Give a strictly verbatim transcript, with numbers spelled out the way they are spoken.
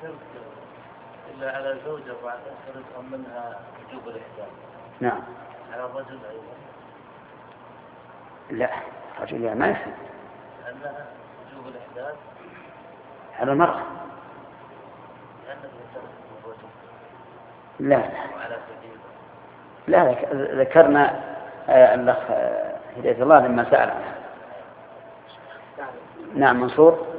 ذكرت إلا على زوجة بعد أن تفهم منها وجوب الإحداث. نعم. على الرجل أيضا. لا الرجل ما يفهم. لأنها وجوب الإحداث. على المرأة. لا لا ذكرنا الأخ هداية الله لما سأل عنها. نعم منصور.